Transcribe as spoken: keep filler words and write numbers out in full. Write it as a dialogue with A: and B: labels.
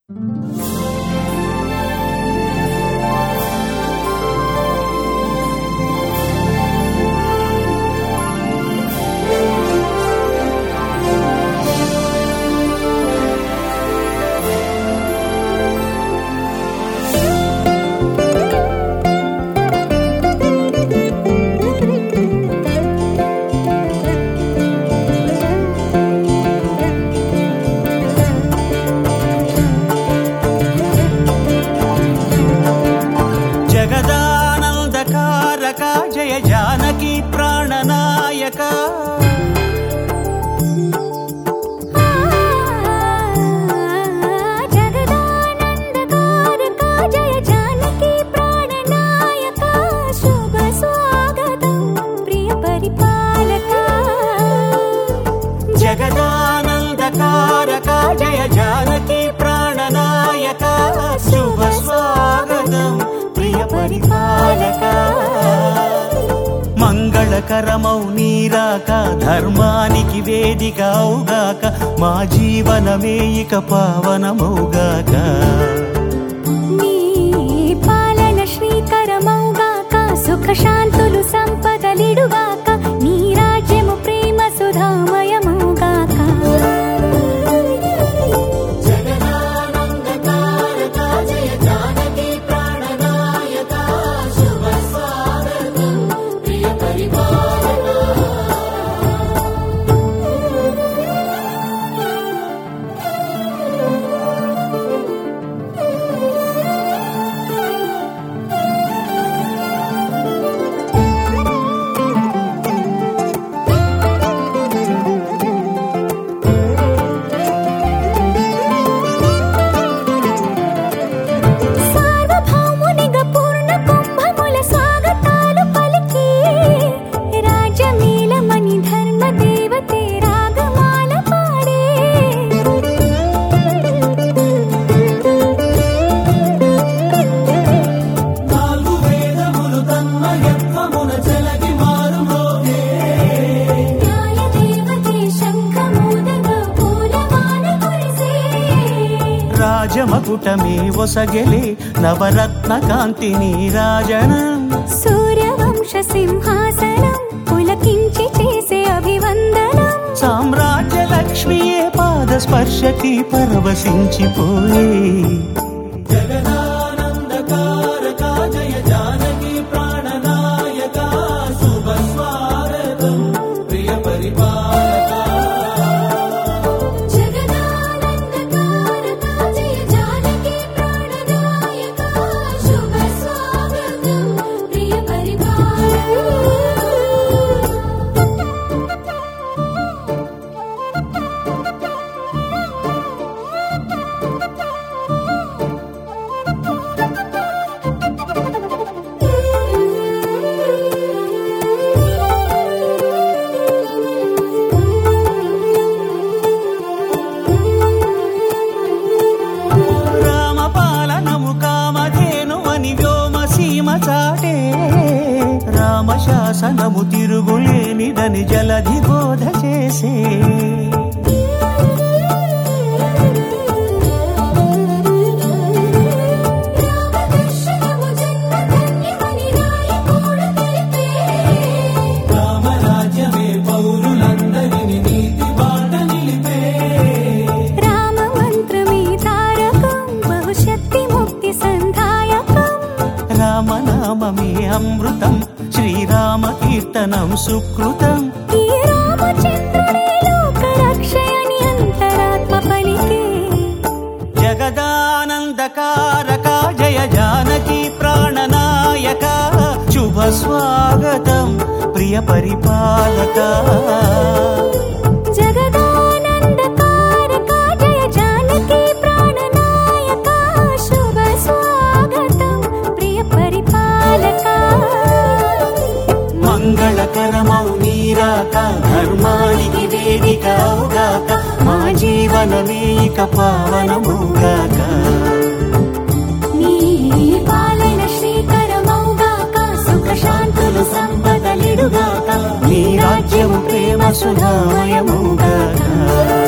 A: జయ జానకి ప్రాణనాయక
B: జగదానందకారక జయ జానకి ప్రాణనాయక శుభ స్వాగతం ప్రియ పరిపాలక
A: జగదానందకారక జయ జానకి ప్రాణనాయక శుభ స్వాగతం ప్రియ పరిపాలక మంగళకరమౌ నీరాక ధర్మానికి వేదిక అవుగాక మా జీవనమే ఇక పావనమౌగాక
B: నీ పాలన శ్రీకరమౌగాక సుఖ శాంతులు సంపదలిడుగాక నీ రాజ్యము ప్రేమ సుధామయమౌగాక
A: రాజమకుటమే ఒసగెలే నవరత్న కాంతి నీరాజనం
B: సూర్యవంశ సింహాసనం పులకించి చేసే అభివందనం
A: సామ్రాజ్య లక్ష్మియే పాద స్పర్శకి పరవశించిపోయే జగదానందకారక జయ జానకి ప్రాణనాయక శుభ స్వాగతం ప్రియ పరిపాలక చాటే రామశాసనము తిరుగులేనిదని జలధి బోధ చేసే రామరాజ్యమే పౌరులందరిని నీతి బాట నిలిపే
B: రామ మంత్రమే తారకం భవిష్యత్తి ముక్తి సంధాయకం
A: రామనామమే అమృతం శ్రీరామ కీర్తనం సుకృతం
B: ఈ రామచంద్రుడే లోక రక్షయని అంతరాత్మ పలికే
A: జగదానందకారక జయ జానకి ప్రాణనాయక శుభ స్వాగతం ప్రియ పరిపాలక
B: జగదానందకారక జయ జానకి ప్రాణనాయక శుభ స్వాగతం ప్రియ పరిపాలక
A: మంగళకరమౌ నీరాక ధర్మానికి వేదిక అవుగాక మా జీవనమే ఇక పావనమౌగాక
B: నీ పాలన శ్రీకరమౌగాక సుఖ శాంతులు సంపదలిడుగాక
A: నీ రాజ్యము ప్రేమ సుధామయమౌగాక